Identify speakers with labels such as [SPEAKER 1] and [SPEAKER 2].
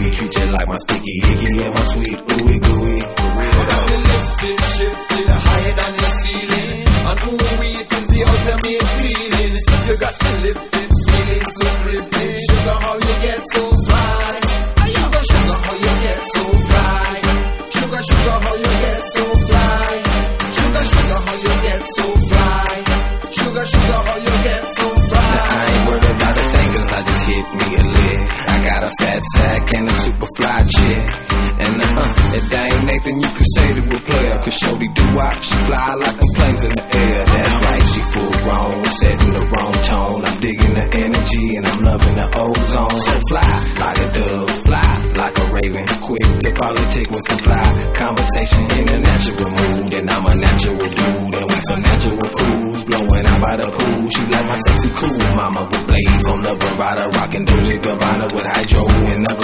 [SPEAKER 1] Treat you like my sticky icky and my sweet ooey gooey.
[SPEAKER 2] Got me lifted, shifted, higher than your ceiling. And ooh, it is the ultimate feeling. You got me lifted, feeling so flipping. Sugar, how you get so fly. Sugar, sugar, how you get so fly. Sugar, sugar, how you get so fly. Sugar, sugar, how you get so fly. Sugar, sugar, how you get so fly.
[SPEAKER 1] Now, I ain't worried about a thing, cause I just hit me a lick. I got a fat sack and a super fly chick. And if that ain't Nathan, you can say to a player. Cause Shorty do watch, she fly like them planes in the air. That's right, she full grown, setting the wrong tone. I'm digging the energy and I'm loving the ozone. So fly like a dove, fly like a raven. Quick to politic with some fly conversation in a natural mood. And I'm a natural dude, and we some natural fools. Blowing out by the pool, she like my sexy cool mama with blades on the Bravada. Rockin' Dolce Gabbana with hydro in the